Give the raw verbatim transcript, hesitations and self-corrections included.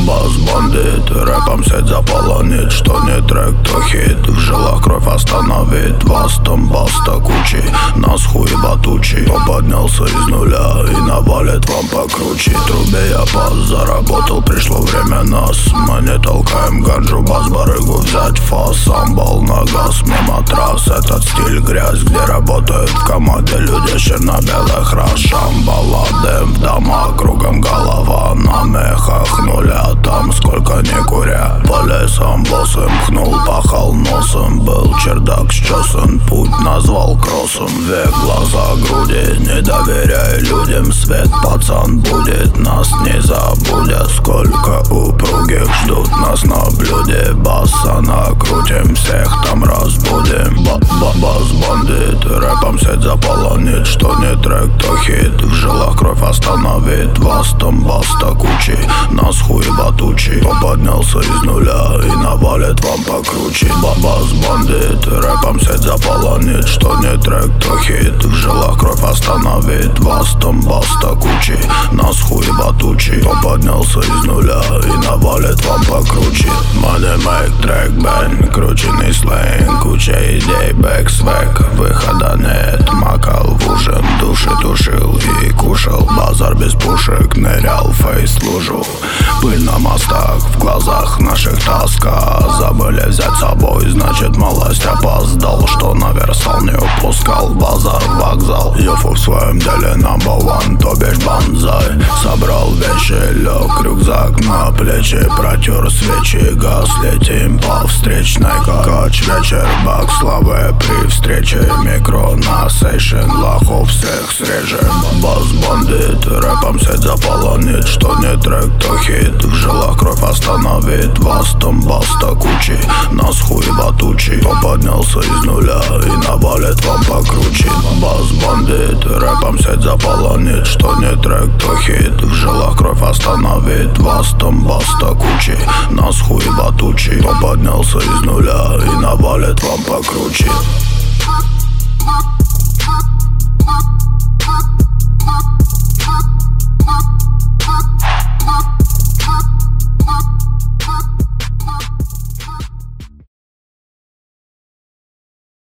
Бас бандит, рэпом сеть заполонит. Что не трек, то хит. В жилах кровь остановит. Вас там баста кучи, нас хуй батучи. Кто поднялся из нуля и навалит вам покруче. Трубе я пас, заработал, пришло время нас. Мы не толкаем ганджу, бас барыгу взять фас. Амбал на газ, мимо трасс. Этот стиль грязь, где работают в команде люди черно-белых рас. Шамбала, дым в домах, кругом голова на мехах нуля. Там сколько не куря, по лесам босым пхнул, пахал носом. Был чердак счесан, путь назвал кроссом. Век, глаза, груди, не доверяй людям. Свет, пацан, будет, нас не забудет. Сколько упругих ждут нас на блюде. Баса накрутим, всех там разбудим. Бас бандит, рэпом сеть заполонит. Что не трек, то хит. В жилах кровь остановит. Вас там баста кучи, нас хуй батучи. Кто поднялся из нуля и навалит вам покруче. Бас бандит, рэпом сеть заполонит. Что не трек, то хит. В жилах кровь остановит. Вас там баста кучи, нас хуй батучи. Кто поднялся из нуля и навалит вам покруче. Money make трек бэнг, крученный сленг. Куча идей, бэк-свэг, выхода нет. Макал в ужин, души тушил и кушал. Базар без пушек, нырял, фейс служу. Пыль на мостах, в глазах наших тоска. Забыли взять с собой, значит малость опоздал. Что наверстал, не упускал. Базар, вокзал, Юфу в своем деле number one, то бишь банзай. Собрал вещи, лег рюкзак на плечи. Протер свечи, газ, летим по встречной. Кач, вечер, бак славы при встрече. Микро на сейшен, лохов всех срежем. Бас бандит, рэпом сеть заполонит. Что не трек, то хит. В жилах кровь остановит. Вас там баста кучи, нас хуй батучи. Кто поднялся из нуля и навалит вам покруче. Бас бандит, рэпом сеть заполонит. Что не трек, то хит. В жилах кровь остановит. Вас там баста кучи, нас хуй батучи. Кто поднялся из нуля и навалит вам покруче.